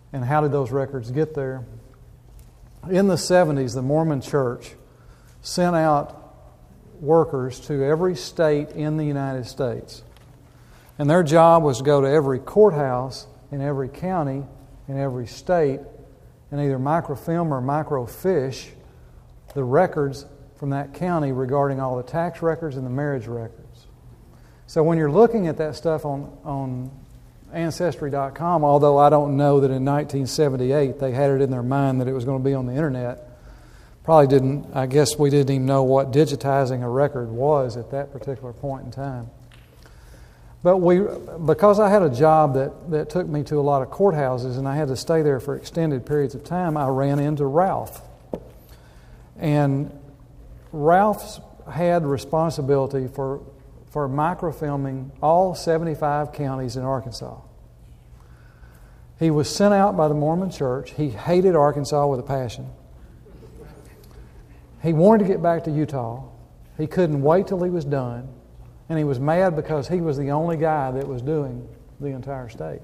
And how did those records get there? In the 70s, the Mormon Church sent out workers to every state in the United States. And their job was to go to every courthouse in every county in every state and either microfilm or microfiche the records from that county regarding all the tax records and the marriage records. So when you're looking at that stuff on Ancestry.com, although I don't know that in 1978 they had it in their mind that it was going to be on the internet, I guess we didn't even know what digitizing a record was at that particular point in time. But because I had a job that took me to a lot of courthouses and I had to stay there for extended periods of time, I ran into Ralph. And Ralph's had responsibility for microfilming all 75 counties in Arkansas. He was sent out by the Mormon Church. He hated Arkansas with a passion. He wanted to get back to Utah. He couldn't wait till he was done. And he was mad because he was the only guy that was doing the entire state.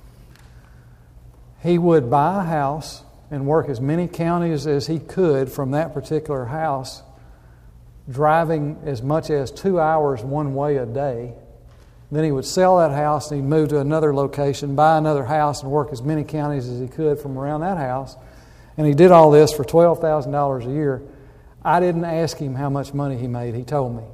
He would buy a house and work as many counties as he could from that particular house, driving as much as 2 hours one way a day. Then he would sell that house and he'd move to another location, buy another house, and work as many counties as he could from around that house. And he did all this for $12,000 a year. I didn't ask him how much money he made. He told me.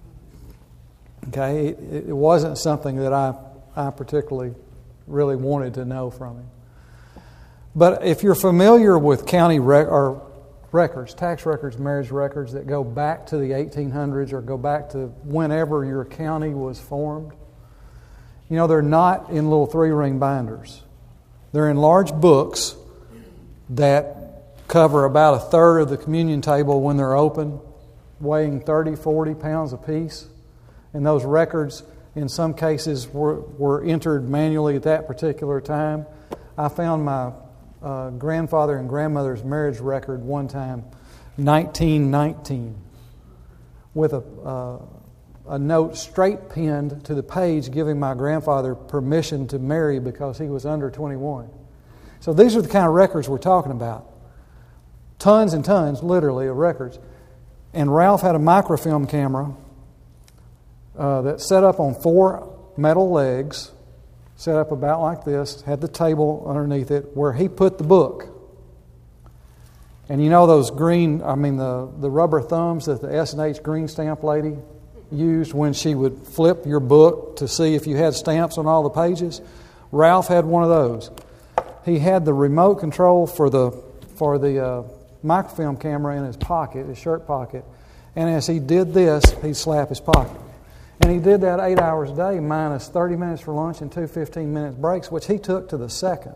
Okay, it wasn't something that I particularly really wanted to know from him. But if you're familiar with county records, tax records, marriage records that go back to the 1800s or go back to whenever your county was formed, they're not in little 3-ring binders. They're in large books that cover about a third of the communion table when they're open, weighing 30, 40 pounds apiece. And those records, in some cases, were entered manually at that particular time. I found my grandfather and grandmother's marriage record one time, 1919, with a note straight pinned to the page giving my grandfather permission to marry because he was under 21. So these are the kind of records we're talking about. Tons and tons, literally, of records. And Ralph had a microfilm camera that set up on 4 metal legs, set up about like this, had the table underneath it where he put the book. And those the rubber thumbs that the S&H green stamp lady used when she would flip your book to see if you had stamps on all the pages? Ralph had one of those. He had the remote control for the microfilm camera in his pocket, his shirt pocket. And as he did this, he'd slap his pocket. And he did that 8 hours a day, minus 30 minutes for lunch and 2 15-minute breaks, which he took to the second.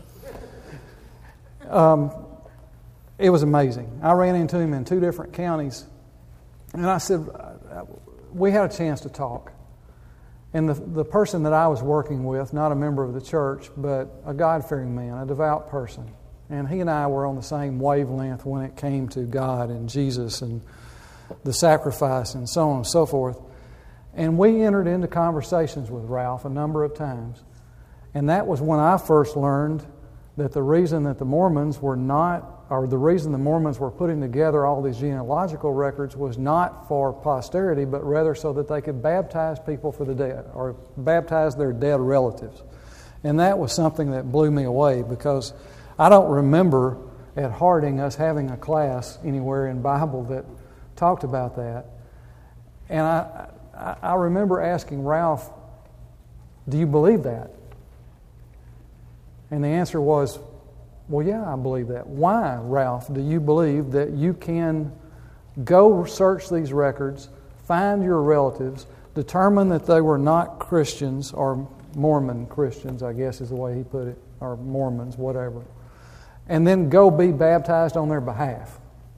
It was amazing. I ran into him in 2 different counties. And I said, we had a chance to talk. And the person that I was working with, not a member of the church, but a God-fearing man, a devout person. And he and I were on the same wavelength when it came to God and Jesus and the sacrifice and so on and so forth. And we entered into conversations with Ralph a number of times. And that was when I first learned that the reason that the Mormons were putting together all these genealogical records was not for posterity, but rather so that they could baptize people for the dead, or baptize their dead relatives. And that was something that blew me away, because I don't remember at Harding us having a class anywhere in Bible that talked about that. And I remember asking Ralph, do you believe that? And the answer was, well, yeah, I believe that. Why, Ralph, do you believe that you can go search these records, find your relatives, determine that they were not Christians, or Mormon Christians, I guess is the way he put it, or Mormons, whatever, and then go be baptized on their behalf?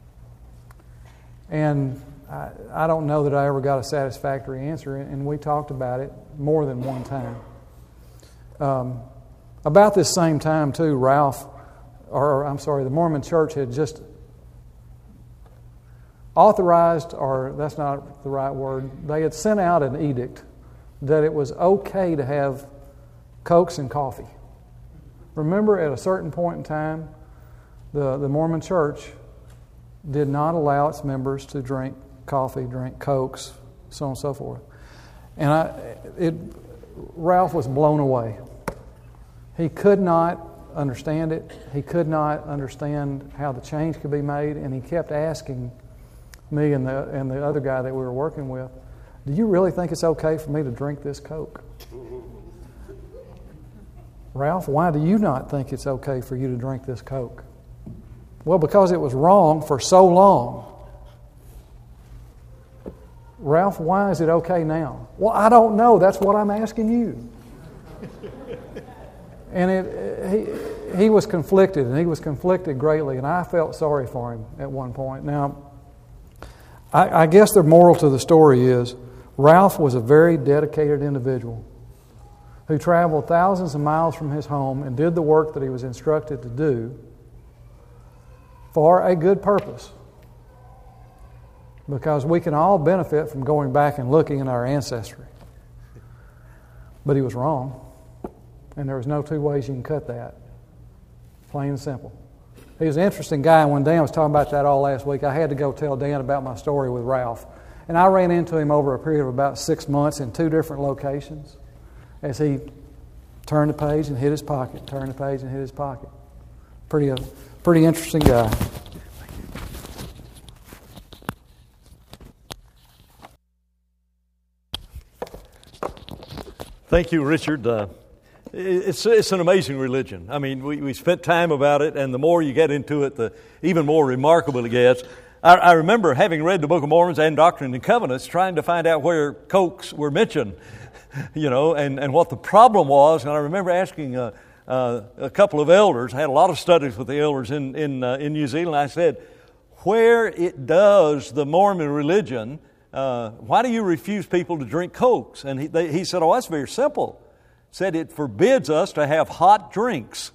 And I don't know that I ever got a satisfactory answer, and we talked about it more than one time. About this same time, too, the Mormon Church had just authorized, or that's not the right word, they had sent out an edict that it was okay to have Cokes and coffee. Remember, at a certain point in time, the Mormon Church did not allow its members to drink coffee, drink Cokes, so on and so forth. And Ralph was blown away. He could not understand it. He could not understand how the change could be made, and he kept asking me and the other guy that we were working with, "Do you really think it's okay for me to drink this Coke?" "Ralph, why do you not think it's okay for you to drink this Coke?" "Well, because it was wrong for so long." "Ralph, why is it okay now?" "Well, I don't know. That's what I'm asking you." And he was conflicted, and he was conflicted greatly, and I felt sorry for him at one point. Now, I guess the moral to the story is Ralph was a very dedicated individual who traveled thousands of miles from his home and did the work that he was instructed to do for a good purpose. Because we can all benefit from going back and looking in our ancestry. But he was wrong. And there was no two ways you can cut that. Plain and simple. He was an interesting guy. When Dan was talking about that all last week, I had to go tell Dan about my story with Ralph. And I ran into him over a period of about 6 months in 2 different locations as he turned the page and hit his pocket, turned the page and hit his pocket. Pretty interesting guy. Thank you, Richard. It's an amazing religion. I mean, we spent time about it, and the more you get into it, the even more remarkable it gets. I remember having read the Book of Mormon and Doctrine and Covenants, trying to find out where Cokes were mentioned, and what the problem was. And I remember asking a couple of elders. I had a lot of studies with the elders in New Zealand. I said, where it does the Mormon religion, why do you refuse people to drink Cokes? And he said, oh, that's very simple. Said it forbids us to have hot drinks.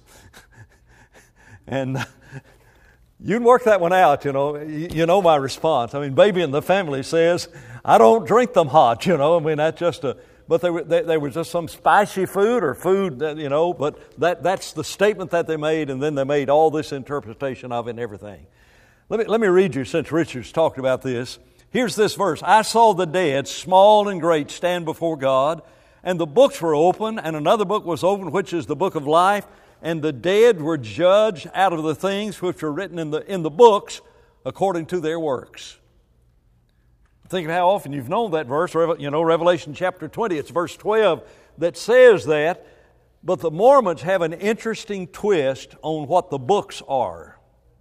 And you can work that one out, You know my response. I mean, baby in the family says, I don't drink them hot, I mean, that's just but they were just some spicy food or food, but that's the statement that they made, and then they made all this interpretation of it and everything. Let me read you, since Richard's talked about this. Here's this verse. I saw the dead, small and great, stand before God, and the books were open, and another book was opened, which is the book of life, and the dead were judged out of the things which were written in the books according to their works. Think of how often you've known that verse, Revelation chapter 20, it's verse 12 that says that, but the Mormons have an interesting twist on what the books are.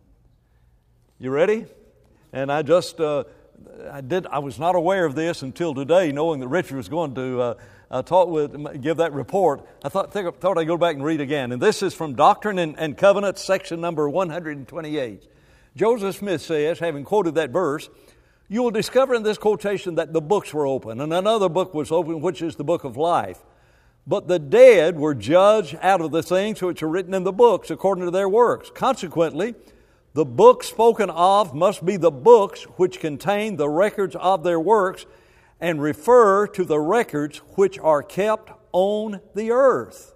You ready? And I was not aware of this until today, knowing that Richard was going to give that report. I thought I'd go back and read again. And this is from Doctrine and Covenants, section number 128. Joseph Smith says, having quoted that verse, you will discover in this quotation that the books were open, and another book was open, which is the book of life. But the dead were judged out of the things which are written in the books according to their works. Consequently, the books spoken of must be the books which contain the records of their works and refer to the records which are kept on the earth.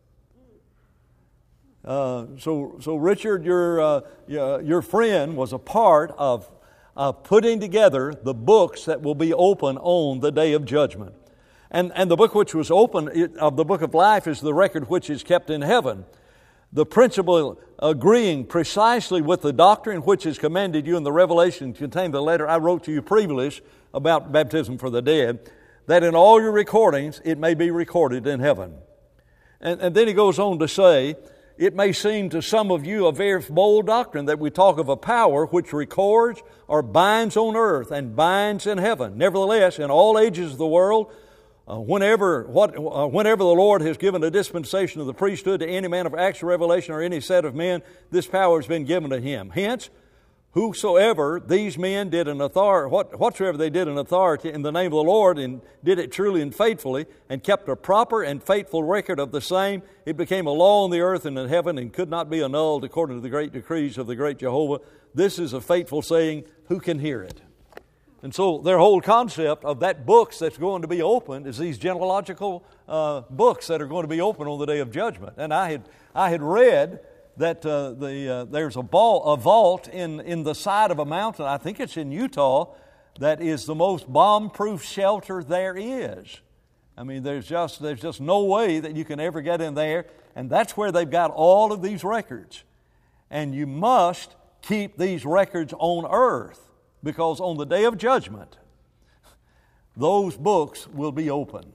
So Richard, your friend was a part of putting together the books that will be open on the day of judgment. And the book which was open of the book of life is the record which is kept in heaven. The principle agreeing precisely with the doctrine which is commanded you in the Revelation contained the letter I wrote to you previously about baptism for the dead, that in all your recordings it may be recorded in heaven. And then he goes on to say, it may seem to some of you a very bold doctrine that we talk of a power which records or binds on earth and binds in heaven. Nevertheless, in all ages of the world, whenever the Lord has given a dispensation of the priesthood to any man of actual revelation or any set of men, this power has been given to him. Hence, whosoever these men did in authority, whatsoever they did in authority in the name of the Lord, and did it truly and faithfully, and kept a proper and faithful record of the same, it became a law on the earth and in heaven, and could not be annulled according to the great decrees of the great Jehovah. This is a faithful saying. Who can hear it? And so their whole concept of that books that's going to be opened is these genealogical books that are going to be opened on the day of judgment. And I had read that there's a vault in the side of a mountain, I think it's in Utah, that is the most bomb-proof shelter there is. I mean, there's just no way that you can ever get in there, and that's where they've got all of these records. And you must keep these records on earth, because on the day of judgment, those books will be open.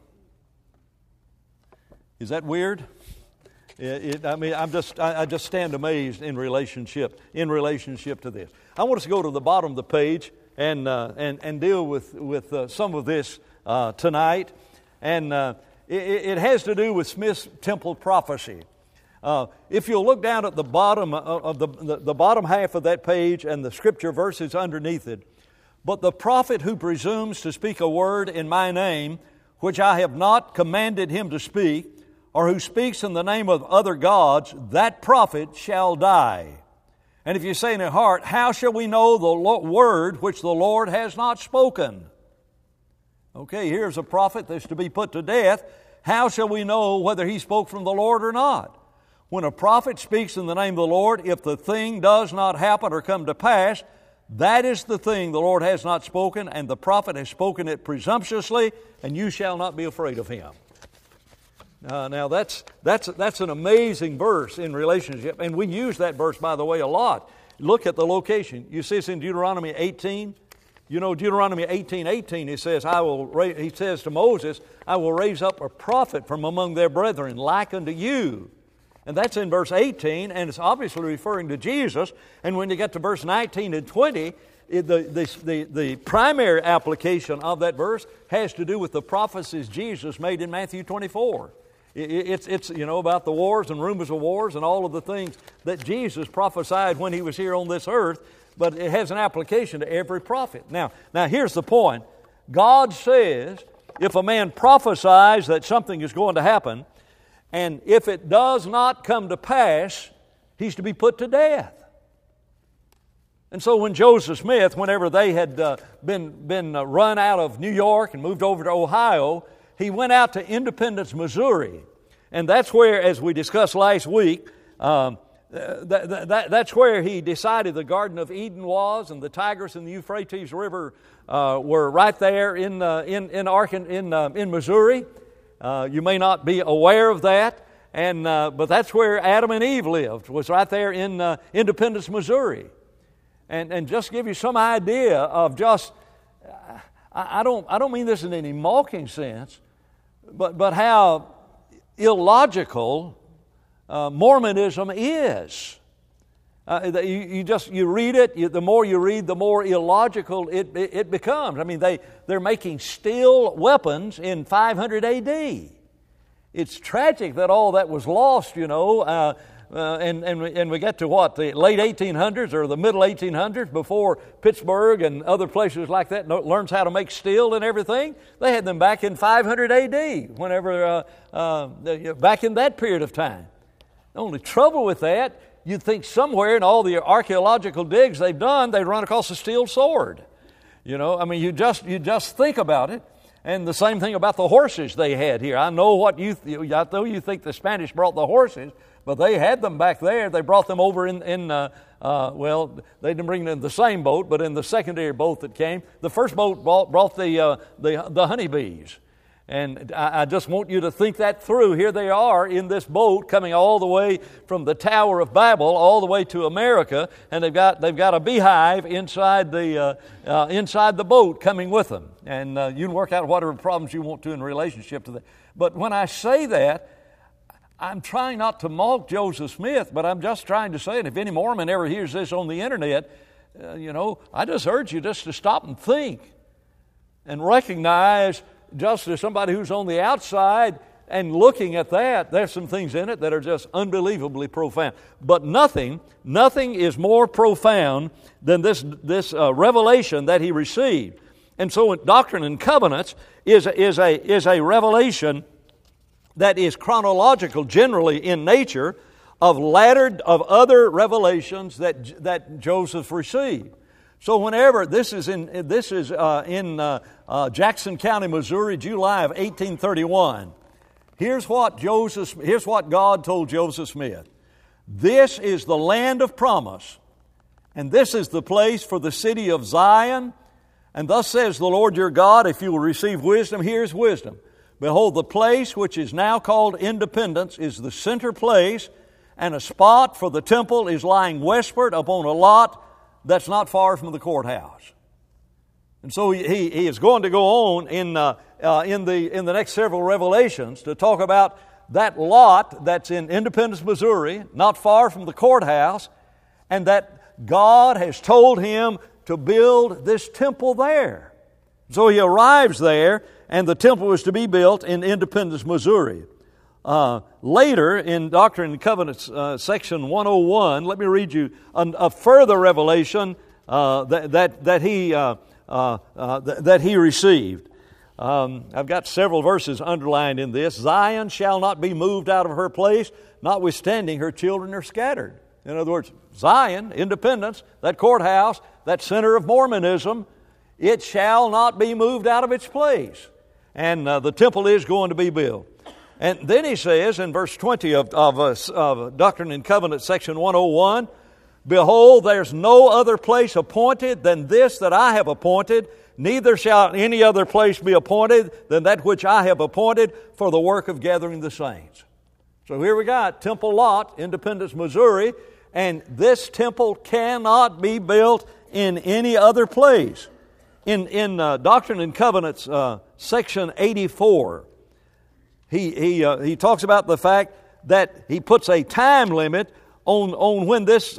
Is that weird? I just stand amazed in relationship to this. I want us to go to the bottom of the page and deal with some of this tonight, and it has to do with Smith's temple prophecy. If you'll look down at the bottom of the bottom half of that page and the scripture verses underneath it, but the prophet who presumes to speak a word in my name, which I have not commanded him to speak, or who speaks in the name of other gods, that prophet shall die. And if you say in your heart, how shall we know the word which the Lord has not spoken? Okay, here's a prophet that's to be put to death. How shall we know whether he spoke from the Lord or not? When a prophet speaks in the name of the Lord, if the thing does not happen or come to pass, that is the thing the Lord has not spoken, and the prophet has spoken it presumptuously, and you shall not be afraid of him. Now that's an amazing verse in relationship, and we use that verse, by the way, a lot. Look at the location. You see it's in Deuteronomy 18. You know, Deuteronomy 18:18, he says to Moses, I will raise up a prophet from among their brethren, like unto you. And that's in verse 18, and it's obviously referring to Jesus. And when you get to verse 19 and 20, the primary application of that verse has to do with the prophecies Jesus made in Matthew 24. It's about the wars and rumors of wars and all of the things that Jesus prophesied when he was here on this earth, but it has an application to every prophet. Now here's the point. God says if a man prophesies that something is going to happen, and if it does not come to pass, he's to be put to death. And so when Joseph Smith, whenever they had been run out of New York and moved over to Ohio, he went out to Independence, Missouri. And that's where, as we discussed last week, that's where he decided the Garden of Eden was, and the Tigris and the Euphrates River were right there in Missouri. You may not be aware of that, but that's where Adam and Eve lived, was right there in Independence, Missouri. And just to give you some idea of just, I don't mean this in any mocking sense, but how illogical Mormonism is. You read it, the more you read, the more illogical it becomes. I mean, they're making steel weapons in 500 A.D. It's tragic that all that was lost, and we get to the late 1800s or the middle 1800s, before Pittsburgh and other places like that learns how to make steel and everything. They had them back in 500 A.D., whenever back in that period of time. The only trouble with that, you'd think somewhere in all the archaeological digs they've done, they'd run across a steel sword. You just think about it. And the same thing about the horses they had here. I know you think the Spanish brought the horses, but they had them back there. They brought them over they didn't bring them in the same boat, but in the secondary boat that came. The first boat brought the honeybees. And I just want you to think that through. Here they are in this boat coming all the way from the Tower of Babel all the way to America, and they've got a beehive inside the boat coming with them. And you can work out whatever problems you want to in relationship to that. But when I say that, I'm trying not to mock Joseph Smith, but I'm just trying to say, and if any Mormon ever hears this on the internet, I just urge you just to stop and think and recognize, just as somebody who's on the outside and looking at that, there's some things in it that are just unbelievably profound. But nothing is more profound than this revelation that he received. And so Doctrine and Covenants is a revelation that is chronological generally in nature of other revelations that Joseph received. So whenever this is in Jackson County, Missouri, July of 1831. Here's what God told Joseph Smith. This is the land of promise, and this is the place for the city of Zion. And thus says the Lord your God, if you will receive wisdom, here's wisdom. Behold, the place which is now called Independence is the center place, and a spot for the temple is lying westward upon a lot that's not far from the courthouse. And so he is going to go on in the next several revelations to talk about that lot that's in Independence, Missouri, not far from the courthouse, and that God has told him to build this temple there. So he arrives there, and the temple was to be built in Independence, Missouri. Later, in Doctrine and Covenants, section 101, let me read you a further revelation that he received. I've got several verses underlined in this. Zion shall not be moved out of her place, notwithstanding her children are scattered. In other words, Zion, Independence, that courthouse, that center of Mormonism, it shall not be moved out of its place. And the temple is going to be built. And then he says in verse 20 of Doctrine and Covenants, section 101, Behold, there's no other place appointed than this that I have appointed, neither shall any other place be appointed than that which I have appointed for the work of gathering the saints. So here we got Temple Lot, Independence, Missouri, and this temple cannot be built in any other place. In Doctrine and Covenants, section 84, he talks about the fact that he puts a time limit on when this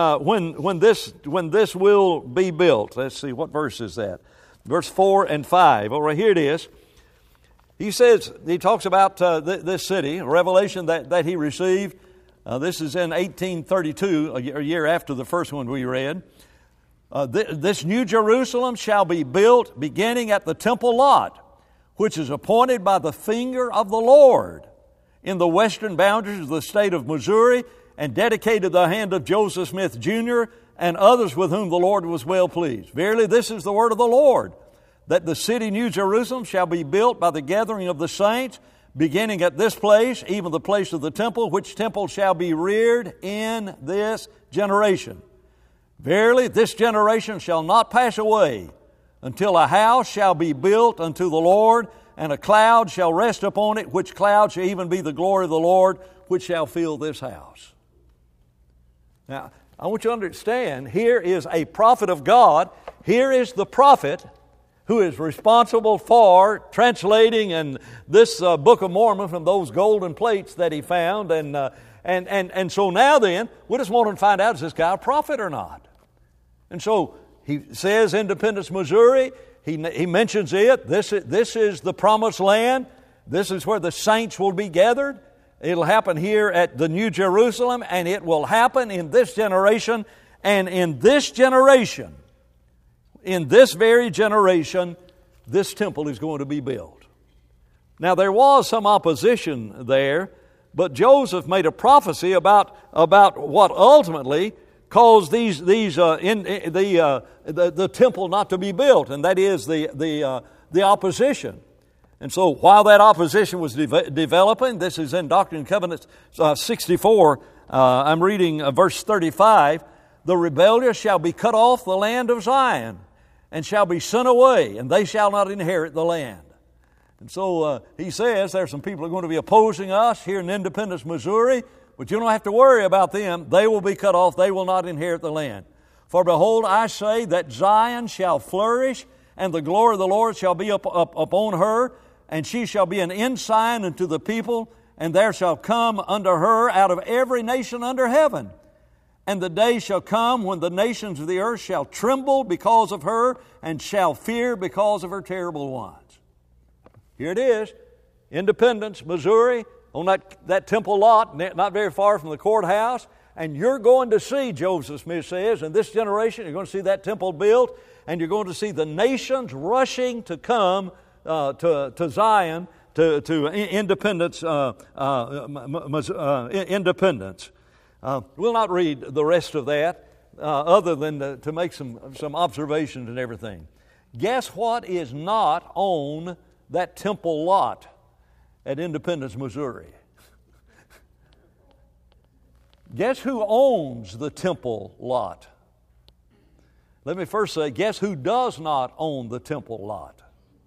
will be built. Let's see, what verse is that? Verse 4 and 5. Oh, right here it is. He talks about this city, a revelation that he received. This is in 1832, a year after the first one we read. This New Jerusalem shall be built beginning at the temple lot, which is appointed by the finger of the Lord in the western boundaries of the state of Missouri, and dedicated to the hand of Joseph Smith, Jr., and others with whom the Lord was well pleased. Verily, this is the word of the Lord, that the city New Jerusalem shall be built by the gathering of the saints, beginning at this place, even the place of the temple, which temple shall be reared in this generation. Verily, this generation shall not pass away, until a house shall be built unto the Lord, and a cloud shall rest upon it, which cloud shall even be the glory of the Lord, which shall fill this house. Now, I want you to understand, here is a prophet of God. Here is the prophet who is responsible for translating in this Book of Mormon from those golden plates that he found. And so now then, we just want to find out, is this guy a prophet or not? And so he says Independence, Missouri. He mentions it. This is the promised land. This is where the saints will be gathered. It'll happen here at the New Jerusalem, and it will happen in this generation. And in this generation, in this very generation, this temple is going to be built. Now, there was some opposition there, but Joseph made a prophecy about what ultimately caused the temple not to be built, and that is the opposition. And so while that opposition was developing, this is in Doctrine and Covenants 64, I'm reading verse 35, the rebellious shall be cut off the land of Zion, and shall be sent away, and they shall not inherit the land. And so he says there's some people who are going to be opposing us here in Independence, Missouri, but you don't have to worry about them. They will be cut off. They will not inherit the land. For behold, I say that Zion shall flourish, and the glory of the Lord shall be upon her, and she shall be an ensign unto the people, and there shall come unto her out of every nation under heaven. And the day shall come when the nations of the earth shall tremble because of her, and shall fear because of her terrible ones. Here it is, Independence, Missouri, on that temple lot, not very far from the courthouse. And you're going to see, Joseph Smith says, in this generation, you're going to see that temple built, and you're going to see the nations rushing to come to Zion, to Independence. Independence. We'll not read the rest of that, other than to make some observations and everything. Guess what is not on that temple lot at Independence, Missouri? Guess who owns the temple lot? Let me first say, guess who does not own the temple lot?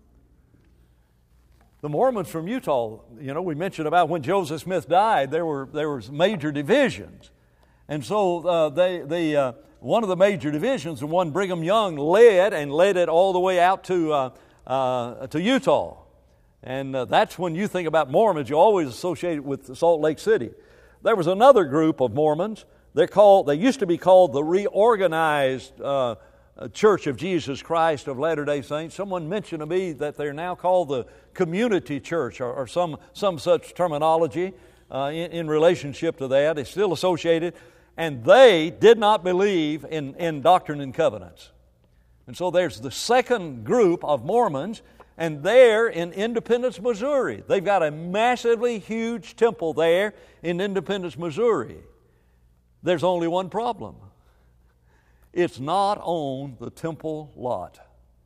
The Mormons from Utah. We mentioned about when Joseph Smith died, there was major divisions. And so one of the major divisions, the one Brigham Young led it all the way out to Utah. And that's when you think about Mormons, you always associate it with Salt Lake City. There was another group of Mormons. They used to be called the Reorganized Church of Jesus Christ of Latter-day Saints. Someone mentioned to me that they're now called the Community Church or some such terminology in relationship to that. It's still associated. And they did not believe in Doctrine and Covenants. And so there's the second group of Mormons, and they're in Independence, Missouri. They've got a massively huge temple there in Independence, Missouri. There's only one problem. It's not on the temple lot.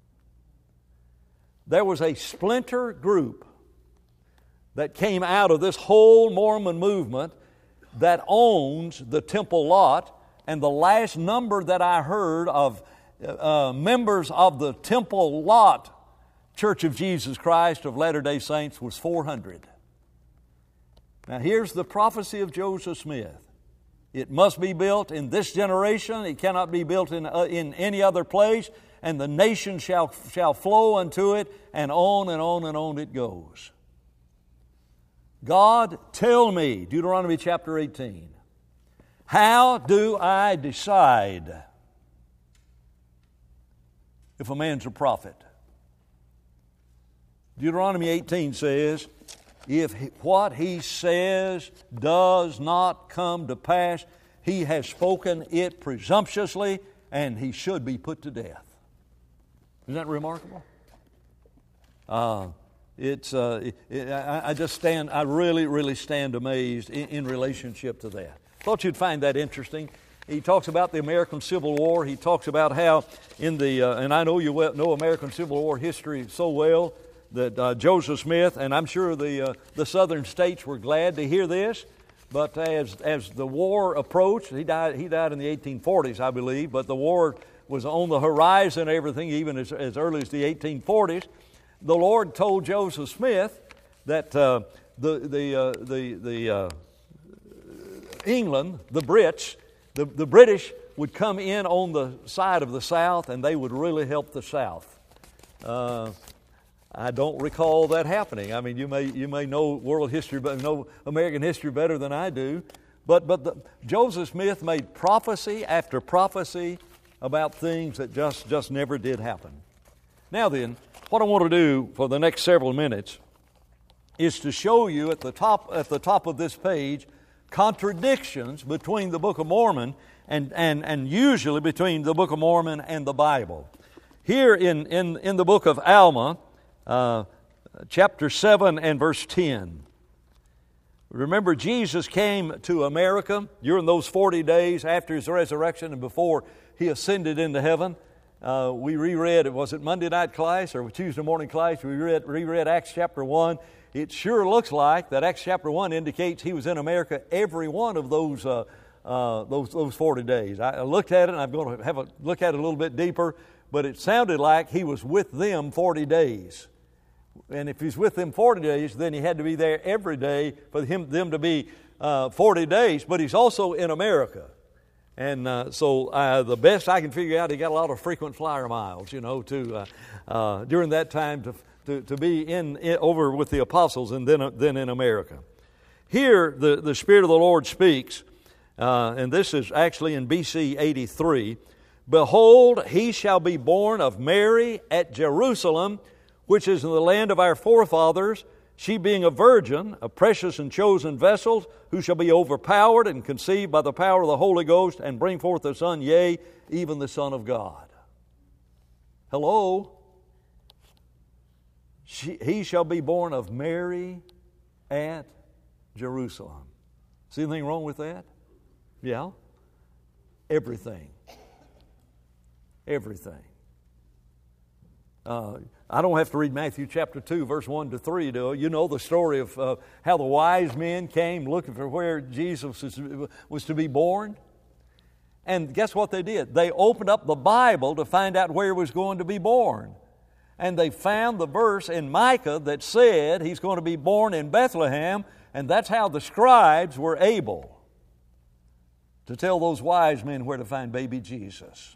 There was a splinter group that came out of this whole Mormon movement that owns the temple lot, and the last number that I heard of members of the temple lot Church of Jesus Christ of Latter-day Saints was 400. Now here's the prophecy of Joseph Smith. It must be built in this generation. It cannot be built in any other place. And the nation shall flow unto it, and on and on and on it goes. God, tell me, Deuteronomy chapter 18, how do I decide if a man's a prophet? Deuteronomy 18 says, if what he says does not come to pass, he has spoken it presumptuously, and he should be put to death. Isn't that remarkable? I really stand amazed in relationship to that. Thought you'd find that interesting. He talks about the American Civil War. He talks about how in the, and I know you know American Civil War history so well, that Joseph Smith, and I'm sure the southern states were glad to hear this, but as the war approached, he died in the 1840s, I believe, but the war was on the horizon and everything, even as early as the 1840s. The Lord told Joseph Smith that England, the British would come in on the side of the South, and they would really help the South. I don't recall that happening. I mean, you may know world history, but know American history better than I do. But Joseph Smith made prophecy after prophecy about things that just never did happen. Now then, what I want to do for the next several minutes is to show you at the top of this page contradictions between the Book of Mormon and usually between the Book of Mormon and the Bible. Here in the book of Alma, chapter 7 and verse 10. Remember, Jesus came to America during those 40 days after His resurrection and before He ascended into heaven. We reread, was it Monday night class or Tuesday morning class? We reread Acts chapter 1. It sure looks like that Acts chapter 1 indicates He was in America every one of those 40 days. I looked at it, and I'm going to have a look at it a little bit deeper, but it sounded like He was with them 40 days. And if He's with them 40 days, then He had to be there every day for them to be 40 days. But He's also in America. And so the best I can figure out, He got a lot of frequent flyer miles, during that time to be over with the apostles and then in America. Here, the Spirit of the Lord speaks, and this is actually in BC 83. Behold, He shall be born of Mary at Jerusalem, which is in the land of our forefathers, she being a virgin, a precious and chosen vessel, who shall be overpowered and conceived by the power of the Holy Ghost, and bring forth a son, yea, even the Son of God. Hello? He shall be born of Mary at Jerusalem. See anything wrong with that? Yeah? Everything. everything. I don't have to read Matthew chapter 2, verse 1 to 3, do I? You know the story of how the wise men came looking for where Jesus was to be born. And guess what they did? They opened up the Bible to find out where he was going to be born. And they found the verse in Micah that said he's going to be born in Bethlehem, and that's how the scribes were able to tell those wise men where to find baby Jesus.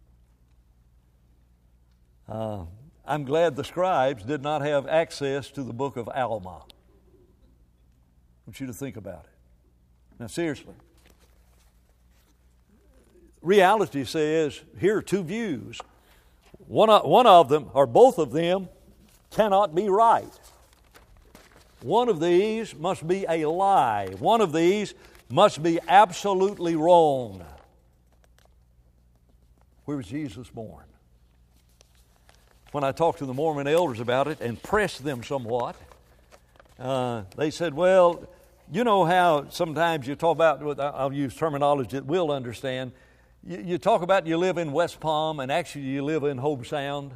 I'm glad the scribes did not have access to the book of Alma. I want you to think about it. Now, seriously. Reality says, here are two views. One of them, or both of them, cannot be right. One of these must be a lie. One of these must be absolutely wrong. Where was Jesus born? When I talked to the Mormon elders about it and pressed them somewhat, they said, well, you know how sometimes you talk about, I'll use terminology that we'll understand, you talk about you live in West Palm and actually you live in Hobe Sound.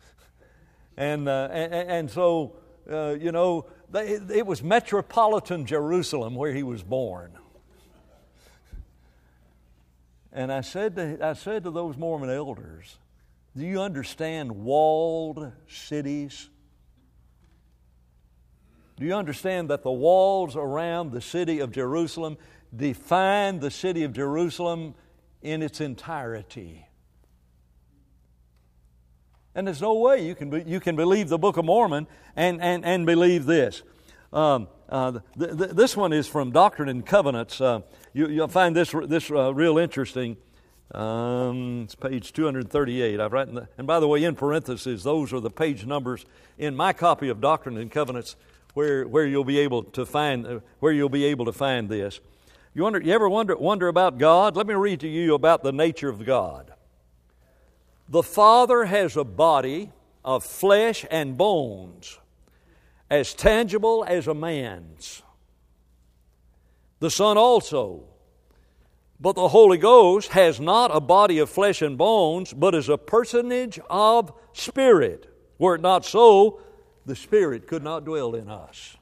And so, you know, it was metropolitan Jerusalem where he was born. And I said to those Mormon elders, do you understand walled cities? Do you understand that the walls around the city of Jerusalem define the city of Jerusalem in its entirety? And there's no way you can believe the Book of Mormon and believe this. This one is from Doctrine and Covenants. You'll find this real interesting. It's page 238. I've written, and by the way, in parentheses, those are the page numbers in my copy of Doctrine and Covenants, where you'll be able to find this. You ever wonder about God? Let me read to you about the nature of God. The Father has a body of flesh and bones, as tangible as a man's. The Son also. But the Holy Ghost has not a body of flesh and bones, but is a personage of spirit. Were it not so, the Spirit could not dwell in us.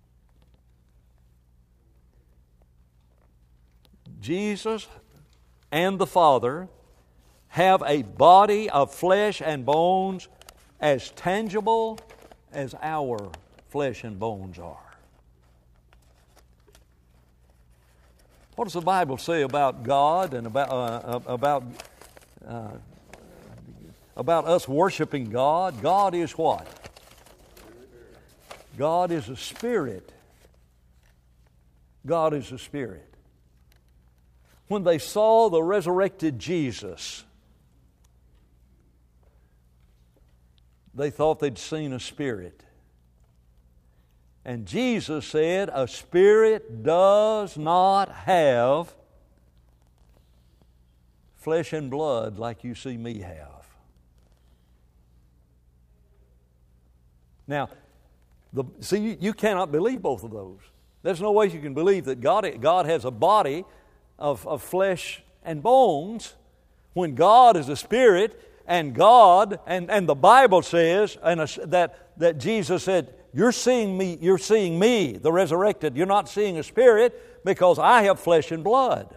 Jesus and the Father have a body of flesh and bones as tangible as our flesh and bones are. What does the Bible say about God and about us worshiping God? God is what? God is a spirit. God is a spirit. When they saw the resurrected Jesus, they thought they'd seen a spirit. And Jesus said, a spirit does not have flesh and blood like you see me have. Now, you cannot believe both of those. There's no way you can believe that God has a body of flesh and bones when God is a spirit, and God, and the Bible says that Jesus said, You're seeing me, the resurrected. You're not seeing a spirit because I have flesh and blood.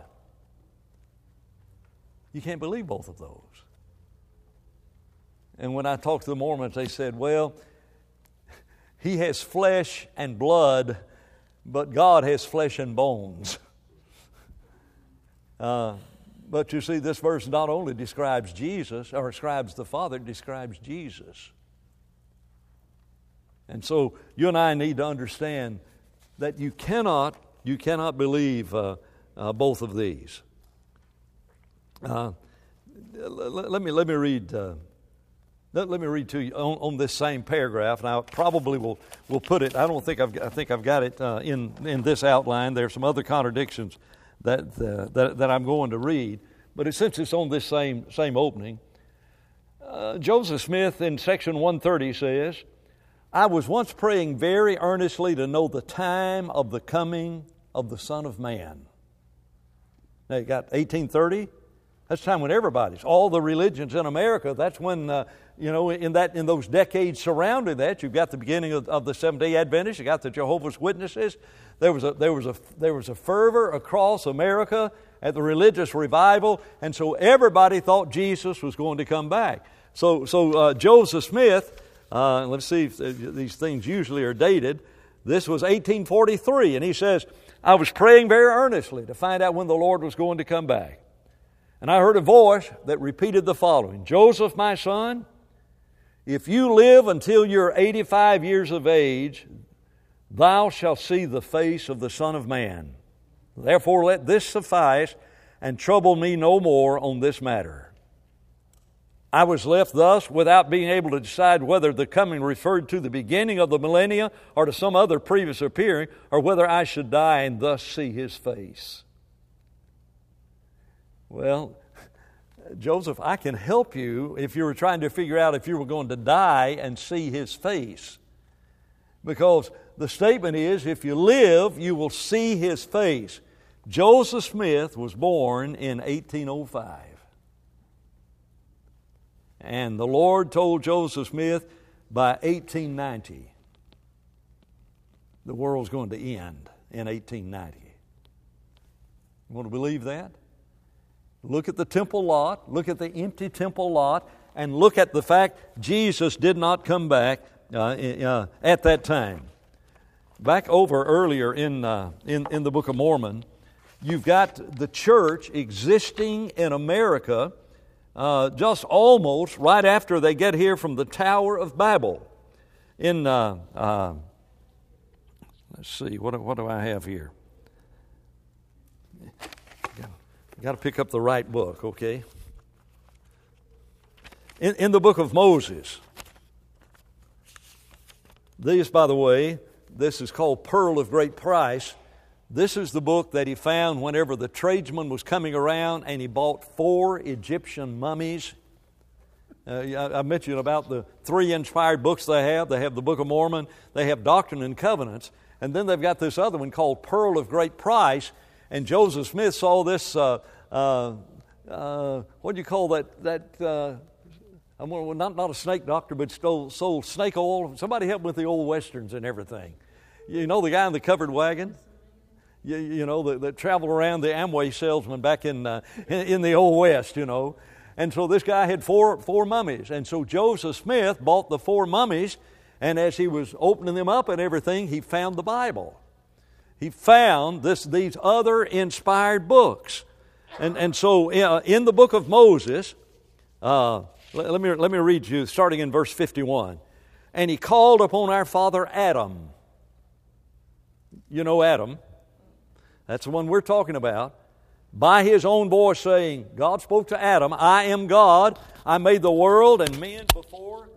You can't believe both of those. And when I talked to the Mormons, they said, well, he has flesh and blood, but God has flesh and bones. But you see, this verse not only describes Jesus, or describes the Father, it describes Jesus. And so you and I need to understand that you cannot believe both of these. Let me read. Let me read to you on this same paragraph, and I probably will put it. I think I've got it in this outline. There are some other contradictions that I'm going to read, but since it's on this same opening, Joseph Smith in section 130 says, I was once praying very earnestly to know the time of the coming of the Son of Man. Now you got 1830, That's the time when everybody's, all the religions in America, that's when, in those decades surrounding that, you've got the beginning of the Seventh-day Adventists, you got the Jehovah's Witnesses. There was a fervor across America at the religious revival, and so everybody thought Jesus was going to come back. So Joseph Smith, let's see if these things usually are dated. This was 1843, and he says, I was praying very earnestly to find out when the Lord was going to come back. And I heard a voice that repeated the following, Joseph, my son, if you live until you're 85 years of age, thou shalt see the face of the Son of Man. Therefore let this suffice, and trouble me no more on this matter. I was left thus without being able to decide whether the coming referred to the beginning of the millennia or to some other previous appearing, or whether I should die and thus see His face. Well, Joseph, I can help you if you were trying to figure out if you were going to die and see His face. Because the statement is, if you live, you will see His face. Joseph Smith was born in 1805. And the Lord told Joseph Smith by 1890, the world's going to end in 1890. You want to believe that? Look at the temple lot, look at the empty temple lot, and look at the fact Jesus did not come back at that time. Back over earlier in the Book of Mormon, you've got the church existing in America just almost right after they get here from the Tower of Babel. In let's see, what do I have here? Got to pick up the right book, okay? In the book of Moses, this, by the way, this is called Pearl of Great Price. This is the book that he found whenever the tradesman was coming around and he bought 4 Egyptian mummies. I mentioned about the 3 inspired books they have. They have the Book of Mormon, they have Doctrine and Covenants, and then they've got this other one called Pearl of Great Price. And Joseph Smith saw this, what do you call that I'm not a snake doctor, but sold snake oil. Somebody help with the old westerns and everything. You know the guy in the covered wagon? You know, that traveled around, the Amway salesman back in the Old West, you know. And so this guy had four mummies. And so Joseph Smith bought the 4 mummies, and as he was opening them up and everything, he found the Bible. He found these other inspired books. And so in the book of Moses, let me read you starting in verse 51. And he called upon our father Adam. You know Adam. That's the one we're talking about. By his own voice saying, God spoke to Adam, I am God. I made the world and men before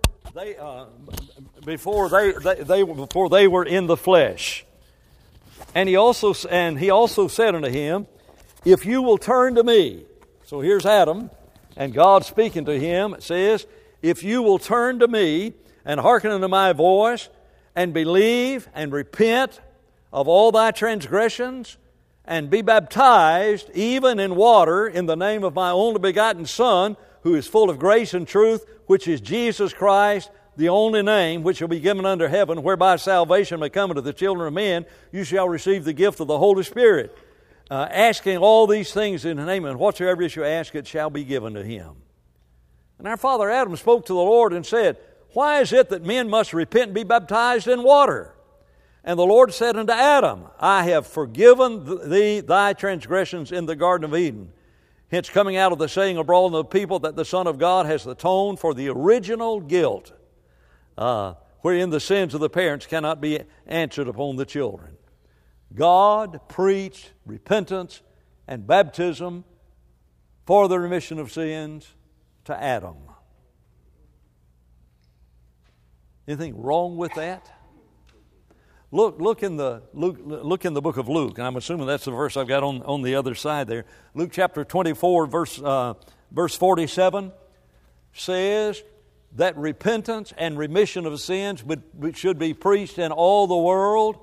they were in the flesh. And he also said unto him, if you will turn to me. So here's Adam, and God speaking to him, it says, if you will turn to me and hearken unto my voice and believe and repent of all thy transgressions and be baptized even in water in the name of my only begotten Son, who is full of grace and truth, which is Jesus Christ, the only name which shall be given under heaven, whereby salvation may come unto the children of men, you shall receive the gift of the Holy Spirit. Asking all these things in the name, and whatsoever you shall ask, it shall be given to him. And our father Adam spoke to the Lord and said, why is it that men must repent and be baptized in water? And the Lord said unto Adam, I have forgiven thee thy transgressions in the Garden of Eden. Hence coming out of the saying abroad of the people that the Son of God has atoned for the original guilt, wherein the sins of the parents cannot be answered upon the children. God preached repentance and baptism for the remission of sins to Adam. Anything wrong with that? Look in the book of Luke, and I'm assuming that's the verse I've got on the other side there. Luke chapter 24, verse 47 says that repentance and remission of sins should be preached in all the world,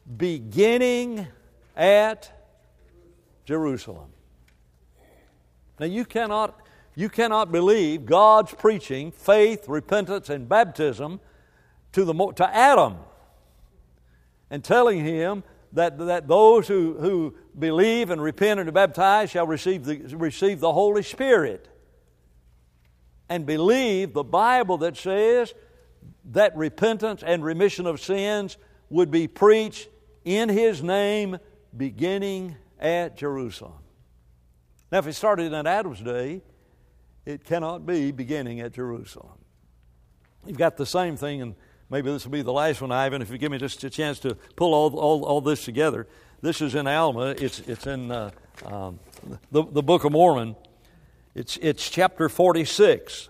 beginning at Jerusalem. Now you cannot believe God's preaching, faith, repentance, and baptism to Adam, and telling him that those who believe and repent and are baptized shall receive the Holy Spirit, and believe the Bible that says that repentance and remission of sins would be preached in His name beginning at Jerusalem. Now, if it started in Adam's day, it cannot be beginning at Jerusalem. You've got the same thing, and maybe this will be the last one, Ivan, if you give me just a chance to pull all this together. This is in Alma. It's in the Book of Mormon. It's chapter 46.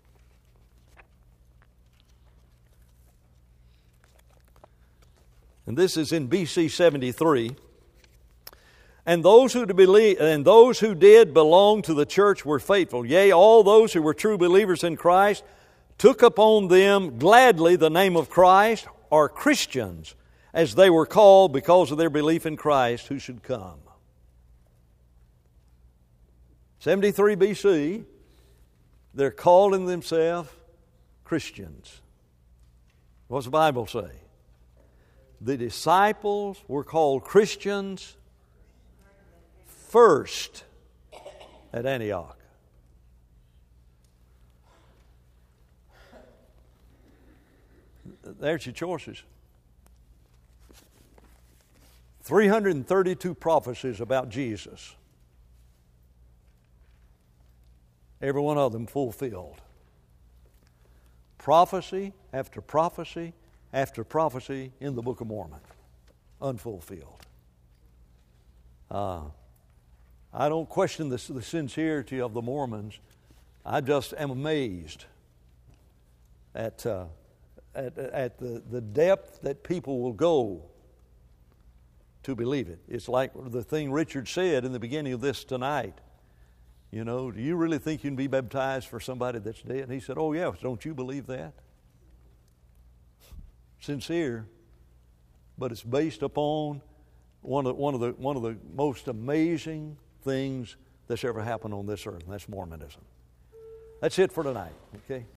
And this is in BC 73. And those who did belong to the church were faithful. Yea, all those who were true believers in Christ took upon them gladly the name of Christ, or Christians, as they were called because of their belief in Christ who should come. 73 BC, they're calling themselves Christians. What's the Bible say? The disciples were called Christians first at Antioch. There's your choices. 332 prophecies about Jesus. Every one of them fulfilled. Prophecy after prophecy after prophecy in the Book of Mormon. Unfulfilled. I don't question the sincerity of the Mormons. I just am amazed at the depth that people will go to believe it. It's like the thing Richard said in the beginning of this tonight. You know, do you really think you can be baptized for somebody that's dead? And he said, oh yeah, don't you believe that? Sincere, but it's based upon one of the most amazing things that's ever happened on this earth, and that's Mormonism. That's it for tonight, okay?